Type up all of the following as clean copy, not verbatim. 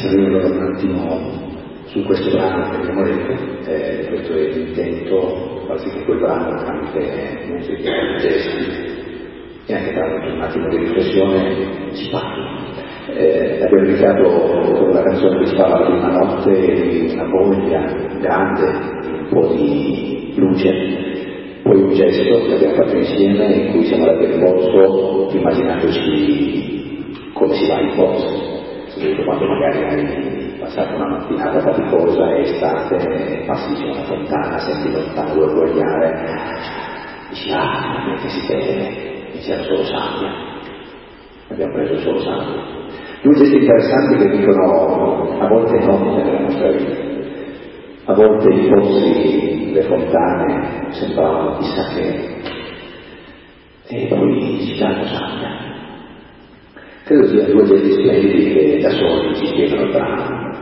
saliamo un attimo su questo brano che abbiamo letto, questo è l'intento, far sì che quel brano tramite musica e gesti e anche tramite un attimo di riflessione ci parli. Abbiamo iniziato con una canzone che si parla la prima notte di una voglia grande, un po' di luce, poi un gesto che abbiamo fatto insieme in cui siamo andati al pozzo immaginandoci come si va in pozzo, soprattutto quando magari hai passato una mattinata faticosa, è estate, passi su una fontana, senti lontano vuoi guagliare, dici che si beve, e c'era solo sabbia, abbiamo preso solo sabbia. Due gesti interessanti che dicono a volte no nella nostra vita, a volte i pozzi, le fontane sembravano chissà che, e poi ci danno sabbia. Credo siano due gesti splendidi che da soli ci spiegano il brano.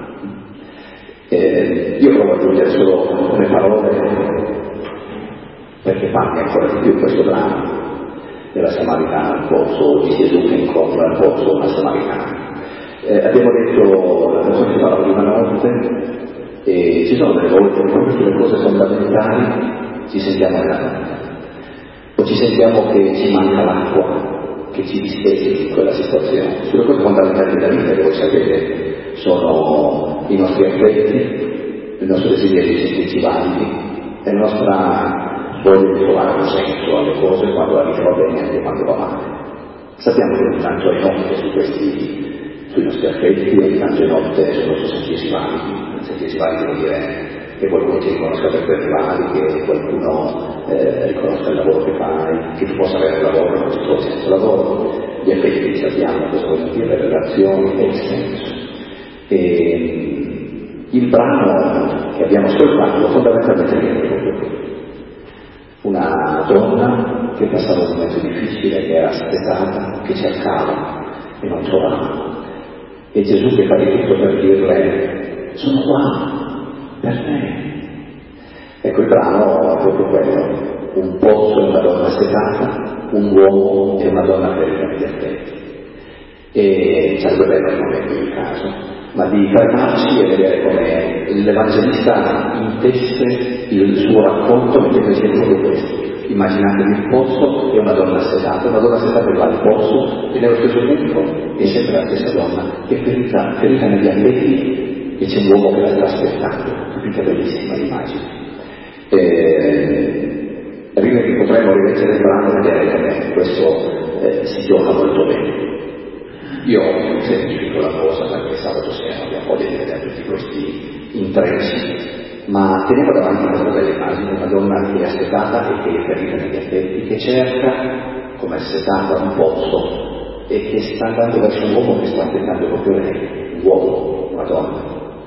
Io provo ad aggiungere solo tre parole perché parli ancora di più questo brano della Samaritana al pozzo, di Gesù che incontra al pozzo una Samaritana. Abbiamo detto la canzone che parla di una notte e ci sono delle volte che proprio sulle cose fondamentali ci sentiamo nella notte o ci sentiamo che ci manca l'acqua che ci distende in quella situazione. Sulle cose fondamentali della vita che voi sapete sono i nostri affetti, il nostro desiderio di sentirci validi e la nostra voglia di trovare un senso alle cose quando la vita va bene e anche quando va male. Sappiamo che ogni tanto è notte sui nostri affetti, ogni tanto è notte sul nostro sentirsi validi. Sentirsi validi vuol dire che qualcuno ti riconosca per quel che vali, che qualcuno riconosca il lavoro che fai, che tu possa avere un lavoro e non ci sia senza lavoro. Gli affetti che sappiamo cosa vogliono dire, le relazioni e il senso. E il brano che abbiamo ascoltato fondamentalmente viene proprio qui. Una donna che passava un momento difficile, che era aspettata, che cercava e non trovava. E Gesù che fa di tutto per dirle: sono qua, per te. Ecco, il brano è proprio quello: un pozzo e una donna assetata, un uomo e una donna ferita negli affetti. E sarebbe bello non è qui il caso, ma di fermarci e vedere come l'Evangelista intesse il suo racconto mettendo insieme proprio questo. Immaginatevi il pozzo e una donna assetata che va al pozzo e nello stesso tempo è sempre la stessa donna che è ferita negli affetti e c'è un uomo che la sta aspettando. Capite? Bellissima l'immagine. Potremmo rileggere il brano e vedere come questo si gioca molto bene. Io semplifico la cosa perché sabato sera abbiamo voglia di vedere tutti questi intrecci, ma teniamo davanti questa bella immagine, una donna che è assetata e che è ferita negli affetti, che cerca, come assetata, un pozzo e che sta andando verso un uomo che sta aspettando proprio lei, un uomo, una donna.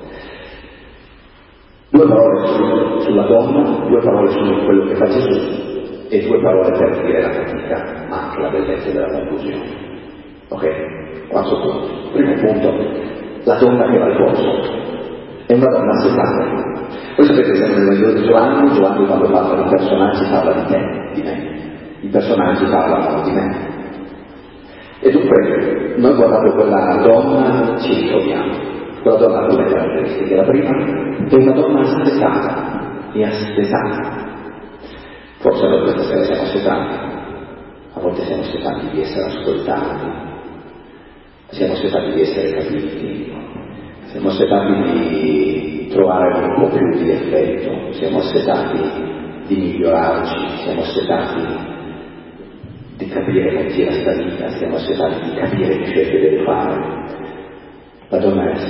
Due parole sulla donna, due parole su quello che fa Gesù e due parole per dire la fatica, ma anche la bellezza della conclusione. Ok? Quarto punto. Primo punto, la donna che va al pozzo. È una donna assetata. Voi sapete, siamo nel Vangelo di Giovanni quando parla di personaggi parla di te, di me. I personaggi parlano di me. E dunque, noi guardando quella donna ci ritroviamo. Quella donna ha due caratteristiche. La prima è una donna assetata e assetata. Forse noi questa sera siamo assetati. A volte siamo assetati di essere ascoltati. Siamo assetati di essere capiti, siamo assetati di trovare un po' più di affetto, siamo assetati di migliorarci, siamo assetati di capire con chi è sta vita, siamo assetati di capire che scelte deve fare. La donna è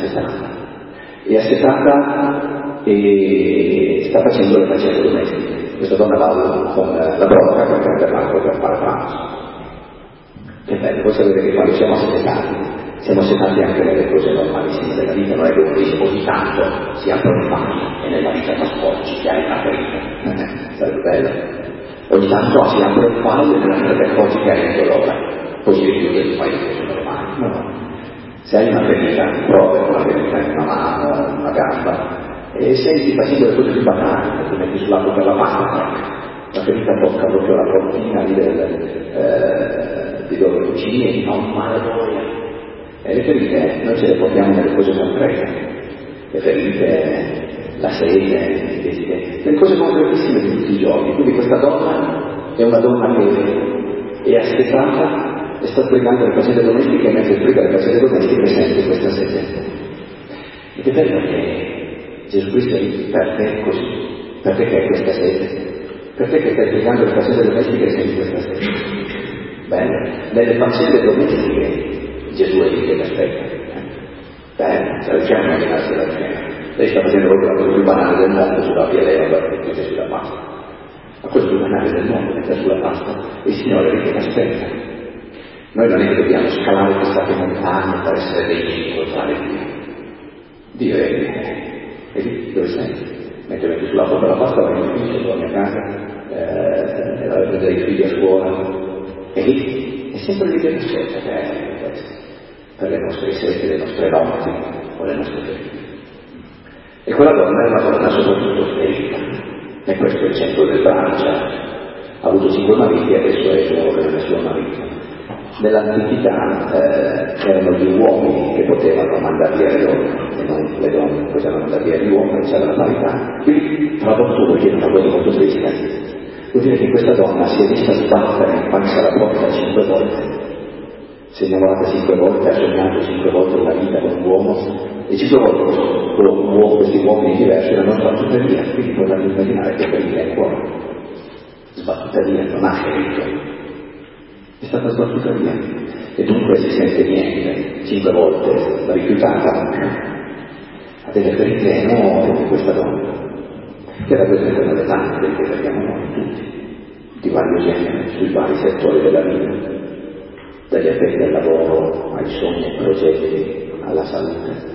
assetata e sta facendo le faccende domestiche. Questa donna va con la brocca per prendere l'acqua per fare pranzo. Che bello, voi sapete che quando siamo assetati anche nelle cose normalissime della vita, non è che uno dice ogni tanto si apre un file e nella vita ti sporgi, che hai una ferita. Sarebbe bello. Ogni tanto si apre un file e nella vita ti accorgi che hai un dolore, poi si richiude e ti fai le cose normali. No. Se hai una ferita, prova una ferita in una mano, in una gamba, e senti facendo le cose più banali, ti metti sull'acqua per la pasta, la ferita tocca proprio la portina lì di dove cucini e ti fa un male d'oia. E le ferite noi ce le portiamo nelle cose concrete, le ferite, la sete, i desideri, le cose concretissime di tutti i giorni. Quindi questa donna è una donna che è assetata e sta sbrigando le faccende domestiche, e mentre sbriga le faccende domestiche sente questa sete. Ed è bello che Gesù Cristo dice: per te è così, per te che hai questa sete, per te che stai sbrigando le faccende domestiche senti questa sete. Bello, nelle faccende domestiche Gesù è lì che ti aspetta. Bello, sta dicendo a immaginarsi la scena. Lei sta facendo proprio la cosa più banale del mondo sulla piadera, mette sulla pasta. La cosa più banale del mondo, mette sulla pasta, e il Signore è lì che ti aspetta. Noi non è che dobbiamo scalare queste montagne per essere dei incontrare Dio. Dio è lì dove sei. Mentre metti sulla porta la pasta, vai in ufficio, torni a casa, vai a prendere i figli a scuola, è lì, è sempre lì che ti aspetta per le nostre sete, le nostre notti o le nostre ferite. E quella donna è una donna soprattutto ferita, e questo è il centro del brano. Ha avuto 5 mariti e adesso è il nuovo del suo marito. Nell'antichità erano gli uomini che potevano mandare via le donne e non le donne potevano mandare via gli uomini, c'era la parità. Quindi tradotto vuol dire una cosa molto triste, vuol dire che questa donna si è vista sbattere in faccia la porta 5 volte, si è innamorata 5 volte, ha sognato 5 volte una vita con un uomo, e 5 volte questi uomini diversi l'hanno sbattuta via. Quindi potete immaginare che per lì è ancora sbattuta via, non ha ferito, è stata sbattuta via, e dunque si sente niente, 5 volte rifiutata, ha delle ferite enormi questa donna, che rappresentano le tante che abbiamo noi tutti, di vario genere, sui vari settori della vita, dagli effetti al lavoro, ai sogni, ai progetti, alla salute.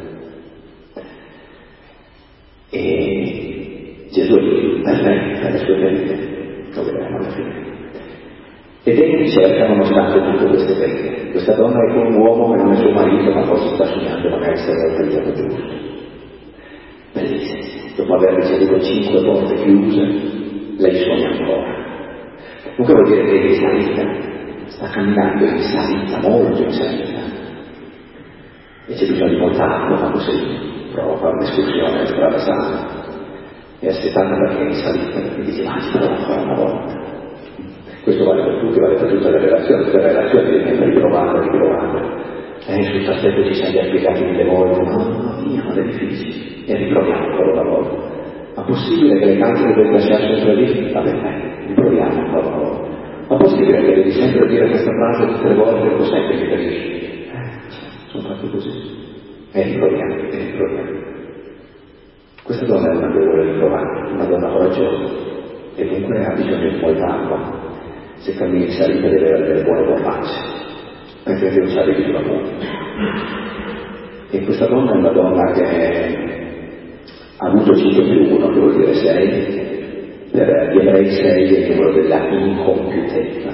E Gesù è lì per lei, per le sue ferite, lo vedremo alla fine. Ed egli cerca nonostante tutte queste ferite. Questa donna è con un uomo che non è suo marito, ma forse sta sognando magari se è il giorno giusto. Bellissimo. Dopo aver ricevuto 5 porte chiuse, lei sogna ancora. Dunque vuol dire che è in salita, sta camminando in salita, molto in salita. E c'è bisogno di molta acqua quando sei prova a fare un'escursione nella strada sana. È assetata perché è in salita, perché dice: ma ci provo ancora una volta. Questo vale per tutti, vale per tutte le relazioni. Tutte le relazioni devi sempre riprovare. Sul tappeto ci siamo già spiegati 1000 volte, no, ma è difficile. E riproviamo ancora una volta. Ma possibile che le canzoni devi lasciare sempre lì? Vabbè, riproviamo ancora una volta. Ma possibile che devi sempre dire questa frase tutte le volte? Cos'è che mi capisci? Sono fatto così. E riproviamo. Questa donna è una che vuole riprovare, una donna coraggiosa, e dunque ha bisogno di molta acqua. Se cammini in salita deve avere delle buone borracce, perché deve usare di sulla punta. E questa donna è una donna che ha avuto 5+1, che vuol dire 6, per gli ebrei 6 è il numero della incompiutezza.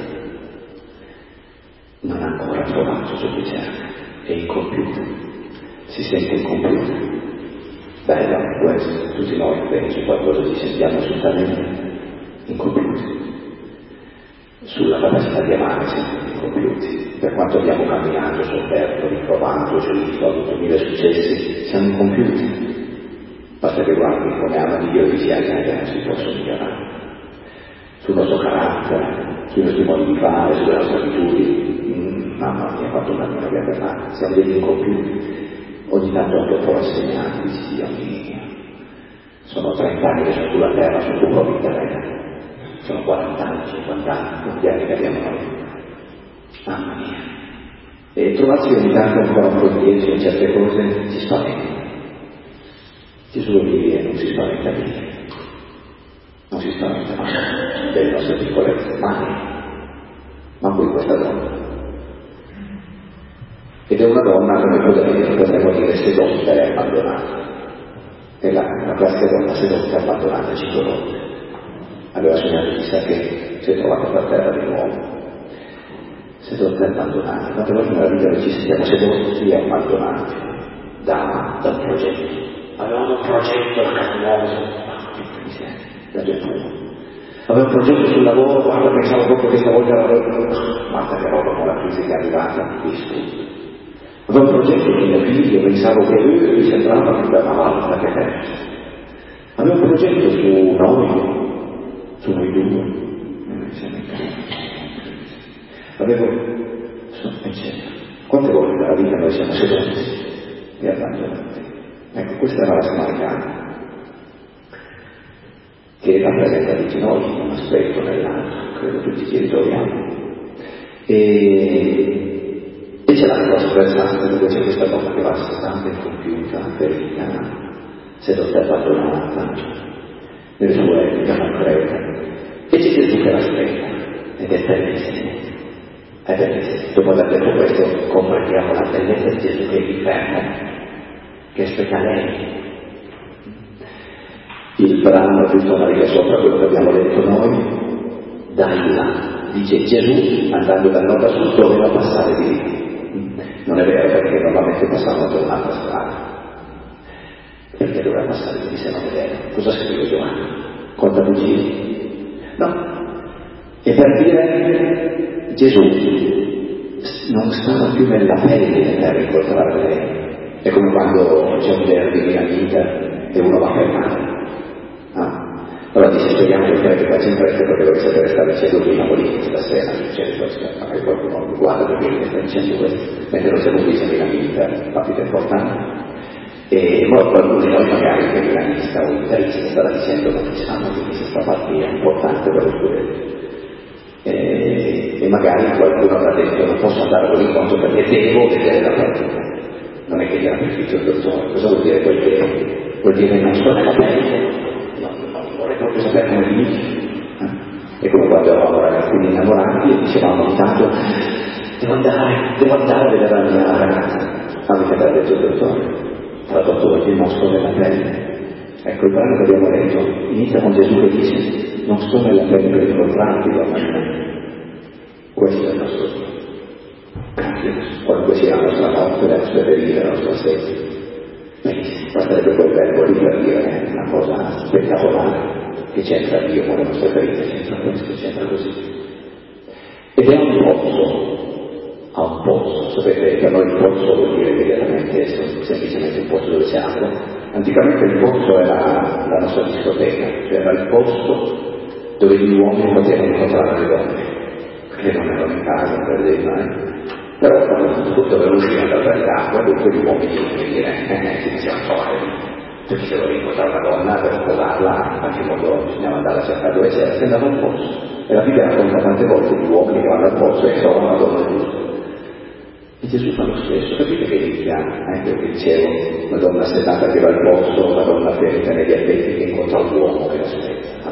Non ha ancora trovato ciò che cerca, è incompiuta, si sente incompiuta. Bello anche questo, tutti noi penso qualcosa ci sentiamo assolutamente incompiuti. Sulla capacità di amare sempre incompiuti. Per quanto abbiamo camminato, sofferto, riprovato, gioito, avuto 1000 successi, siamo incompiuti. Basta che guardi come ama Dio e dici: che non si possono migliorare. Sul nostro carattere, sui nostri modi di fare, sulle nostre abitudini. Mamma mia, quanto cammino abbiamo da fare. Siamo degli incompiuti. Ogni tanto anche un po' rassegnati, dici: Dio mio, sono 30 anni che sono sulla terra, sono un po' di terreno. Sono 40 anni, 50 anni, gli anni che abbiamo noi. Mamma mia. E trovarsi ogni tanto ancora un po' indietro in certe cose ci spaventa. Gesù vive e non si spaventa mai. Non si spaventa mai delle nostre piccolezze, mai. Ma qui questa donna. Ed è una donna, come potremmo dire, sedotta e abbandonata. È la classica donna sedotta e abbandonata 5 volte. Aveva sognato chissà che si è trovata per terra di nuovo. Sedotta e abbandonata. Quante volte nella vita noi ci sentiamo sedotti e abbandonati da un progetto. Avevamo un progetto a casa nuova, la gettura. Avevo un progetto sul lavoro, guarda, pensavo proprio che stavolta l'avevo. Guarda che roba con la crisi che è arrivata, distrutto. Avevo un progetto con mio figlio, pensavo che lui mi sembrava più da una volta che te. Avevo un progetto su noi due, avevo, eccetera. Quante volte nella vita noi siamo seduti e abbandonati? Ecco, questa era la Samaritana, che rappresenta tutti noi in un aspetto o nell'altro, credo tutti ci ritroviamo. E c'è la cosa versante, dove c'è questa donna che va stata incompiuta, ferita, sedotta e abbandonata nelle sue concrete, e c'è Gesù che l'aspetta, ed è bellissimo, è bellissimo. Dopo aver detto questo comprendiamo la bellezza di Gesù che è lì fermo, che aspetta lei. Il brano, giusto una riga sopra quello che abbiamo letto noi, dai là, dice Gesù andando dal nord a sud doveva passare di lì. Non è vero, perché normalmente passavano per un'altra strada. Perché doveva passare di lì se non è vero? Cosa scrive Giovanni? Conta bugie? No. E per dire Gesù non stava più nella pelle per incontrare lei. È come quando c'è un derby di amica e uno va per male. Allora dice, speriamo che il treno faccia in fretta perché dovete sapere stare dicendo qui Napoli stasera, succede questo, magari qualcuno mi guarda perché mi sta dicendo questo, mentre non siamo qui siamo in amica, partita importante. E poi qualcuno di noi magari che è milanista o interista starà dicendo ma diciamo che questa partita è importante per lo studente. E magari qualcuno avrà detto non posso andare all'incontro perché devo vedere la partita. Non è che gli era prescritto il dottore, cosa vuol dire quel devo? Vuol dire non sto nella pelle. Vorrei proprio sapere come finisce. È come quando eravamo ragazzini innamorati e dicevamo ogni tanto devo andare a vedere la mia ragazza. Anche per detto il dottore, tradotto vuol dire non sto nella pelle. Ecco il brano che abbiamo letto inizia con Gesù che dice non sto nella pelle per incontrarti domani. Questo è il nostro Dio. Qualunque sia la nostra notte, la nostra ferita, la nostra sete. Basterebbe quel verbo lì per dire una cosa spettacolare che c'entra Dio con le nostre ferite, c'entra questo, c'entra così. Ed è un pozzo, sapete, per noi il pozzo vuol dire immediatamente semplicemente un pozzo dove c'è acqua. Anticamente il pozzo era la nostra discoteca, cioè era il posto dove gli uomini potevano incontrare le donne, perché non erano in casa, non perdevano, però quando dovevano uscire dal l'acqua, dunque gli uomini, come dire, si dicevano trovare perché se volevi incontrare una donna per sposarla, in qualche modo bisognava andare a cercare dove c'era, si andava al pozzo. E la Bibbia racconta tante volte gli uomini che vanno al pozzo e trovano una donna giusta. E Gesù fa lo stesso, capite che inizia, quello che dicevo, una donna sedata che va al pozzo, una donna ferita negli addetti che incontra un uomo che l'aspetta.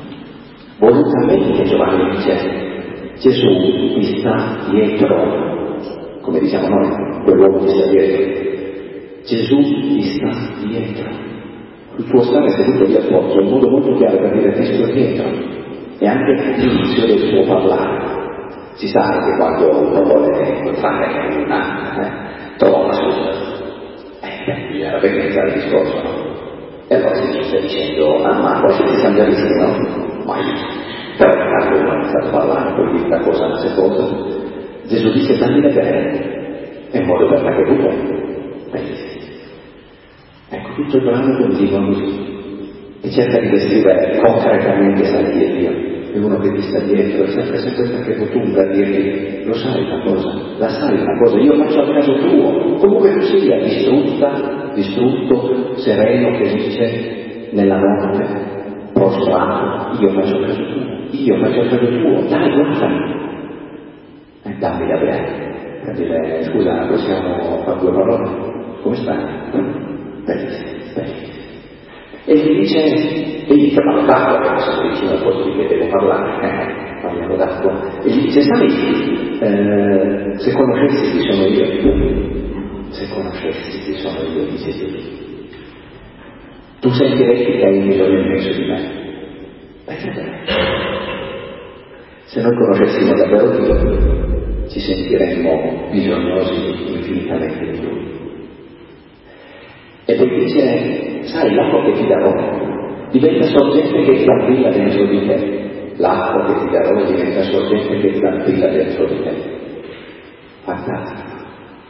Volutamente Giovanni dice, Gesù mi sta dietro. Come diciamo noi, quell'uomo ti sta dietro. Gesù ti sta dietro. Il tuo stare seduto lì al pozzo è un modo molto chiaro per dire ti sto dietro. E anche l'inizio del tuo parlare. Si sa che quando uno vuole incontrare una, trova una scusa. Bisogna iniziare il discorso, no? E allora si inizia dicendo, ma quasi ti siamo già visti, no? Mai. Però intanto uno ha iniziato a parlare, poi questa cosa non si posa. Gesù dice dammi da bere, è un modo per me che tu pensi. Ecco, tutto il brano continua così e cerca di descrivere concretamente sta Dio. È uno che ti sta dietro, è sempre perché tu per dirgli lo sai una cosa, la sai una cosa, io faccio al caso tuo, comunque tu sia distrutto, sereno che dice nella notte, prostrato, io faccio al caso tuo, dai guardami. Dammi da bere, per dire scusa, possiamo fare due parole? Come stai? Benissimo. E gli dice, e gli chiamano d'acqua, che non sono vicino al posto di che devo parlare, parliamo d'acqua, e gli dice, sai, se conoscessi chi sono io, dice Dio, tu sentiresti che hai un bisogno immenso di me. Se noi conoscessimo davvero Dio, ci sentiremmo bisognosi infinitamente di Lui. E poi dice, sai, l'acqua che ti darò diventa sorgente che trampilla dentro di te. L'acqua che ti darò diventa sorgente che trampilla dentro di te. Fantastico.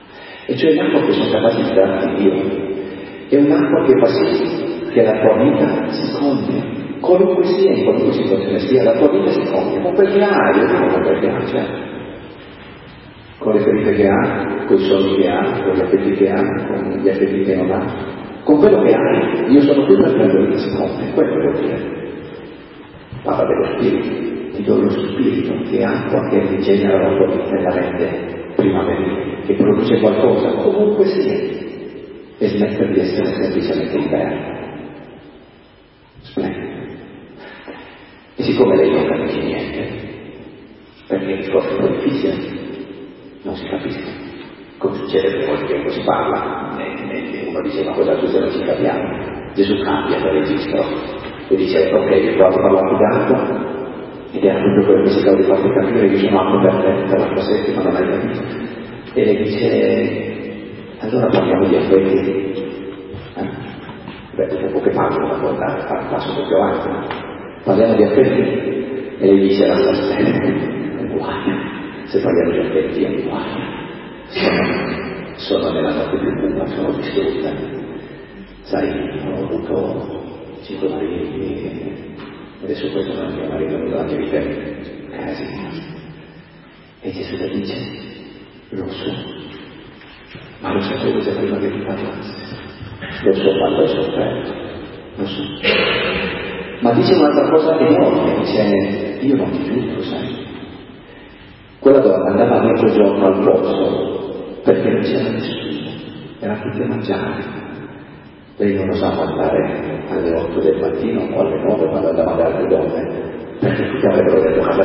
E cioè l'acqua che sono capaci di darti Dio. È un'acqua che fa sì che la tua vita si compie. Qualunque sia, in qualunque situazione sia, la tua vita si compie. Ma perché hai? Io non so perché hai, cioè. Con le ferite che ha, con i sogni che ha, con gli affetti che ha, con gli affetti che non ha, con quello che hai. Io sono qui per quello che si compie, quello vuol dire. Parla dello spirito, ti do lo spirito che è acqua che rigenera la tua vita e la rende primaverile, che produce qualcosa, comunque sia, e smette di essere semplicemente inverno. Splendido. E siccome lei non capisce niente, perché il discorso è un po' difficile, non si capisce. Come succede per molto tempo si parla, uno dice ma cosa succede, non ci capiamo. Gesù cambia il registro e dice ok, io provo a parlarti d'acqua ed era proprio quello che cercavo di farti capire, io sono acqua per te, per la tua sete, ma non hai capito. E lei dice allora parliamo di affetti. Beh, dopo che parlo da guardare, fare un passo un po' più avanti. Parliamo di affetti e lei dice lascia stare, è guaio. Se parliamo di affetti è guaio. Sono nella notte più buia, sono distrutta. Sai, ho avuto 5 mariti e adesso questo non è mio marito, non la mia vita è casino. E Gesù le dice, lo so, ma lo sapevo già prima che tu parlassi. Lo so quanto hai sofferto, lo so. Ma dice un'altra cosa enorme, dice, io non ti giudico, sai. Quella donna andava a mezzogiorno al pozzo perché non c'era nessuno, era tutti a mangiare. Lei non osava andare alle 8 del mattino o alle 9 quando andava ad altre donne, perché tutti avrebbero detto alla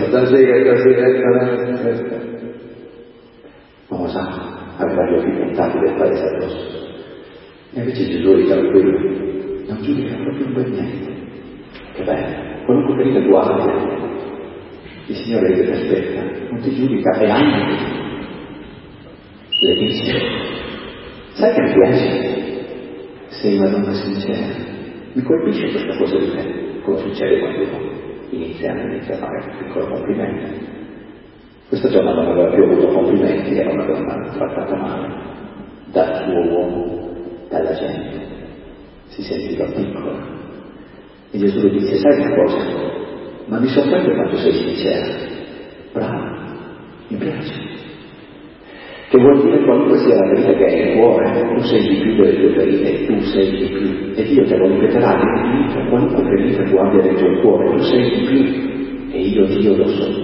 sera. Non osava, aveva gli occhi puntati del paese addosso. E invece Gesù è tranquillo, non giudica proprio un bel niente. Che bello, qualunque ferita tu abbia, il Signore ti aspetta, non ti giudica e anche le dice, sai che mi piace? Sei una donna sincera. Mi colpisce questa cosa di te, come succede quando uno inizia a fare un piccolo complimento. Questa giornata non aveva più avuto complimenti, era una donna trattata male dal suo uomo, dalla gente, si sentiva piccola. E Gesù le dice, sai una cosa? Ma mi sorprende quanto sei sincera. Brava, mi piace. Che vuol dire qualunque sia la verità che hai nel cuore, tu sei di più delle tue ferite, tu sei di più. E Dio te lo ripeterà all'infinito, qualunque ferita tu abbia dentro il cuore, tu sei di più. E io Dio lo so.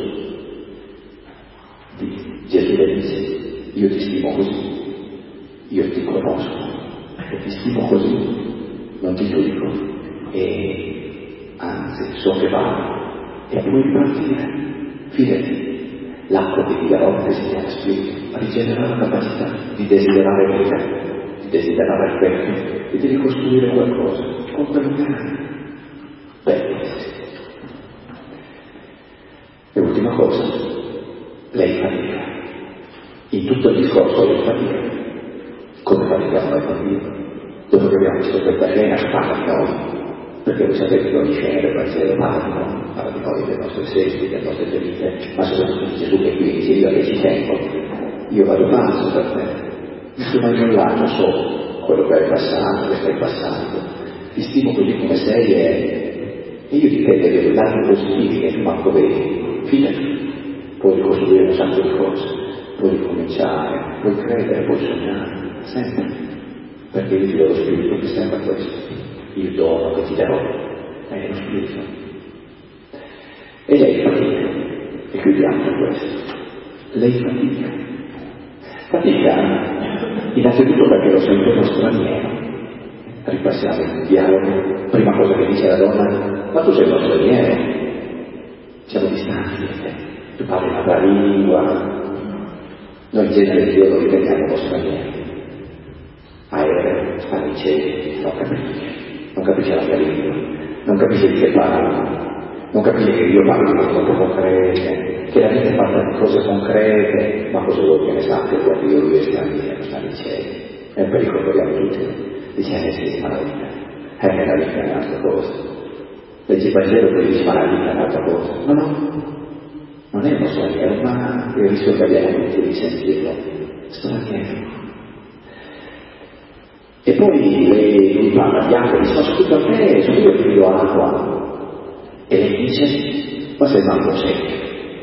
Gesù le dice, io ti stimo così, io ti conosco, e ti stimo così, non ti giudico, e anzi so che vale, e puoi ripartire, fidati. L'acqua che ti darò, che si chiama spirito, rigenererà la capacità di desiderare vita, di desiderare affetto e di ricostruire qualcosa con quello che hai. Bello. E ultima cosa, lei fatica. In tutto il discorso lei fatica. Come fatichiamo noi bambini? Dopo che abbiamo visto questa scena, parla di noi. Perché voi sapete che ogni scena del Vangelo parla di noi, delle nostre sedi, delle nostre ferite, ma soprattutto di Gesù che qui dice, io che ci tengo, io vado pazzo per te, mi sono annullato, so quello che hai passato, che stai passando, ti stimo così come sei e io ti chiedo dei dati positivi che tu manco vedi, fidati, puoi ricostruire un sacco di cose, puoi ricominciare, puoi credere, puoi sognare, sempre, perché io ti do lo spirito che sembra questo. Il dono che ti darò è lo spirito. E lei fatica, e chiudiamo su questo. Lei fatica. Fatica innanzitutto perché lo sente uno straniero. Ripassiamo il dialogo. Prima cosa che dice la donna, ma tu sei uno straniero. Siamo distanti da te. Tu parli un'altra lingua. Noi in genere di Dio lo riteniamo uno straniero. Aereo, sta in cielo, non capisce. Non capisce la mia lingua, non capisce di che parlo, non capisce che io parlo di cose molto concrete, che la vita è fatta di cose concrete, ma cosa vuoi che ne sappia quando io lui è straniero, sta in cielo. È un pericolo che abbiamo tutti. Dice, sì, ma la vita, la vita è un'altra cosa. Leggi il Vangelo e dici, ma la vita è un'altra cosa. No, non è uno straniero, ma il rischio che abbiamo tutti di sentirlo. Straniero. E poi lui parla di acqua, dice, ma scusa a te, sono io che ti do acqua. E lei dice, ma sei manco secco.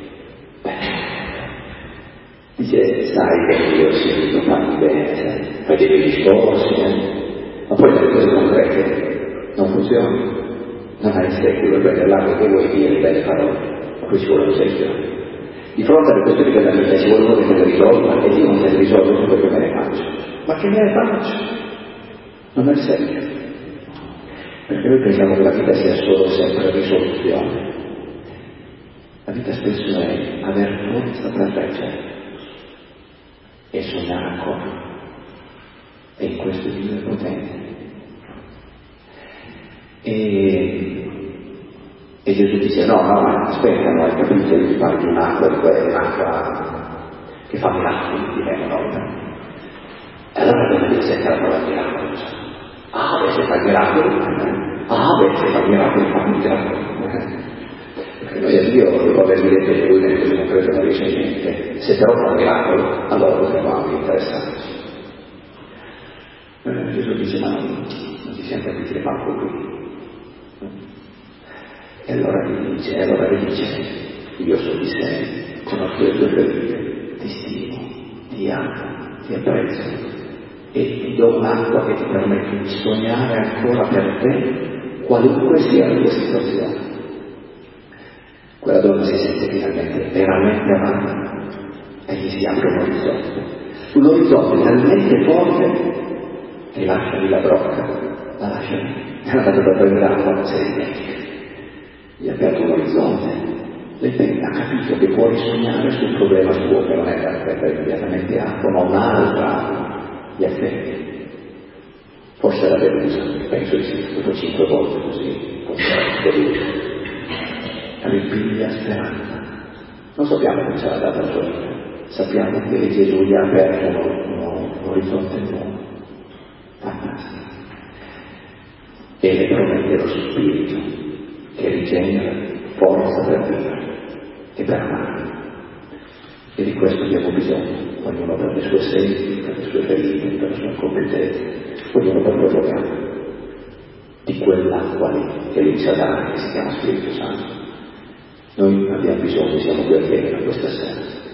Dice, sai che io sì, fammi bene, fai dei bei discorsi, ma poi le cose concrete non funzionano. Non hai seguito per prendere l'acqua che vuoi dire belle parole, ma qui ci vuole un seguito. Di fronte alle questioni della vita ci vuole uno che me le risolva, e io non se le risolvo su quello che me ne faccio. Ma che me ne faccio? Non è serio. Perché noi pensiamo che la vita sia solo sempre risoluzione. La vita spesso è aver forza per leggere e sognare ancora. E in questo Dio è potente. E Gesù dice, no, aspetta, non hai capito, io ti parlo di un'acqua, di un'acqua che fa miracoli, diremo. E allora dove dice che la parola miracolo? Se fa miracoli, se fa miracoli, fa miracoli. Perché noi a Dio, dopo avergli detto che lui nel concreto non riesce a niente, se però fa miracolo, allora potremo anche interessarci. Gesù dice, ma non ti siamo capiti le manco qui. E allora gli dice, io so di sé, conosco le tue ferite, ti stimo, ti amo, ti apprezzo e ti do un'acqua che ti permette di sognare ancora per te, qualunque sia la tua situazione. Quella donna si sente finalmente veramente amata e gli si apre un orizzonte talmente forte che lascia lì la brocca, la lascia lì, è andato da prendere acqua, se ne dimentica. Gli ha aperto un orizzonte, lei ha capito che può risognare sul problema suo, che non è da prendere immediatamente acqua, ma un'altra acqua, gli affetti. Forse era delusa, penso di sì, dopo 5 volte così, forse era delusa. Ripiglia speranza. Non sappiamo come sarà andata la sua vita, sappiamo che Gesù gli ha aperto un orizzonte nuovo, fantastico. E le promette lo spirito che rigenera forza per vivere e per amare. E di questo abbiamo bisogno, ognuno per le sue sedi, per le sue ferite, per le sue incompetenze, ognuno per quello che ama. Di quell'acqua lì che lui sa dare, che si chiama Spirito Santo. Noi abbiamo bisogno, siamo qui a chiedere questa sera.